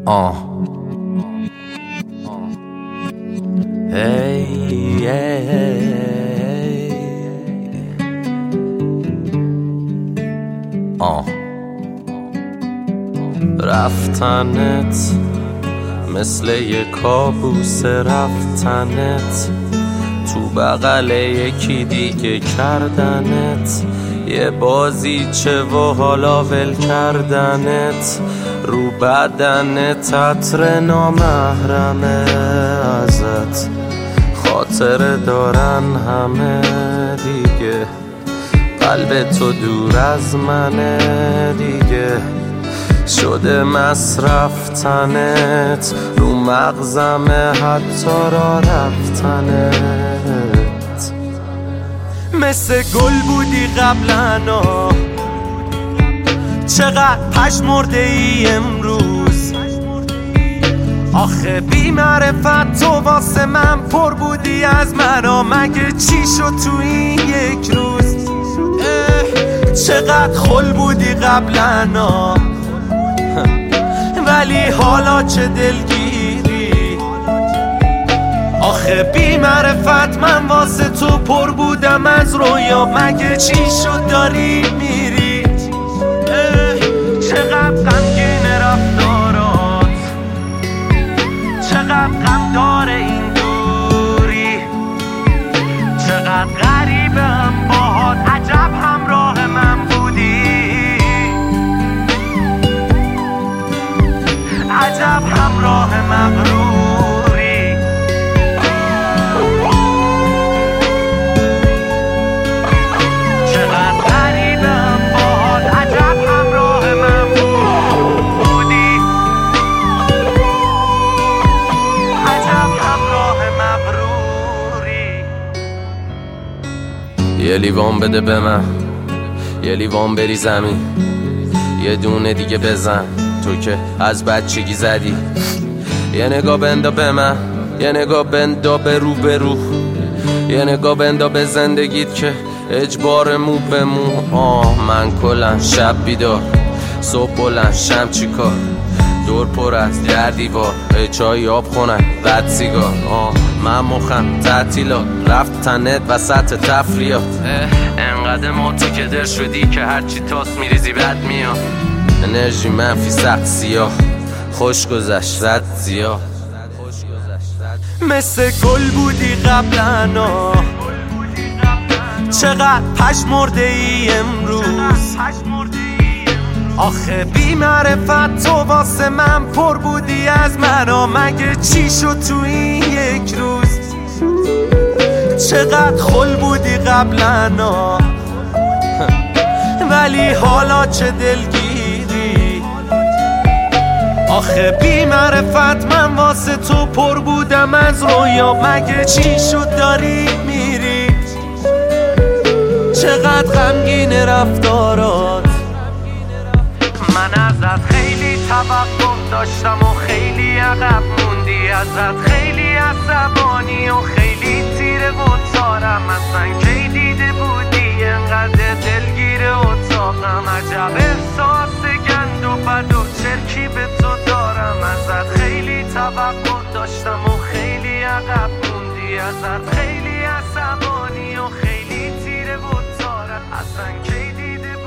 رفتنت مثل یه کابوس، رفتنت تو بغل یکی دیگه کردنت، یه بازیچه و حالا ول کردنت، رو بدنت عطر نامحرمه ازت، خاطره دارن همه دیگه، قلب تو دور از منه دیگه، شده مصرفتنت، رو مغزمه حتی را رفتنت. مثل گل بودی قبلنا، چقدر پشمرده ای امروز، آخه بی معرفت تو واسه من پر بودی از مرا، مگه چی شد تو این یک روز؟ چقدر خل بودی قبلنا، ولی حالا چه دلگیری، آخه بی معرفت من واسه تو پر بودم از رویا، مگه چی شد داری میری؟ چقدر غمگین رفتارات، چقدر غم داره این دوری، چقدر غریبم باهات، عجب همراه من بودی، عجب همراه مغروری. چقدر غریبم باهات، عجب همراه من بودی، عجب همراه مغروری. یه لیوان بده به من، یه لیوان بری زمین، یه دونه دیگه بزن تو که از بچگی زدی، یه نگاه بندا به من، یه نگاه بندا به رو به رو، یه نگاه بندا به زندگیت که اجبار مو به مو. من کلن شب بیدار، صبح بلند شم چی کار، دور پر از در دیوار، چای آب خونن رد سیگار. من مخم تعطیلات، رفتنت وسط تفریات، انقدر ما تو که در شدی که هرچی تاس میریزی بد میاد، انرژی منفی سخت سیاه، خوش گذشت رد زیاد. مثل گل بودی قبلنا، چقدر پشمرده ای امروز، آخه بی معرفت تو واسه من پر بودی از مرا، مگه چی شد تو این یک روز؟ چقدر خل بودی قبلنا، ولی حالا چه دلگیری، آخه بی معرفت من واسه تو پر بودم از رویا، مگه چی شد داری میری؟ چقدر غمگین رفتارات، من ازت خیلی توقع داشتم و خیلی عقب موندی، ازت خیلی عصبانی و خیلی تیره و تارم، اصلا کی دیده بودی انقدر دلگیر اتاقم، عجب احساس گند و بد و چرکی به تو دارم، ازت خیلی توقع داشتم و خیلی عقب موندی، ازت خیلی عصبانی و خیلی تیره و تارم، اصلا کی دیده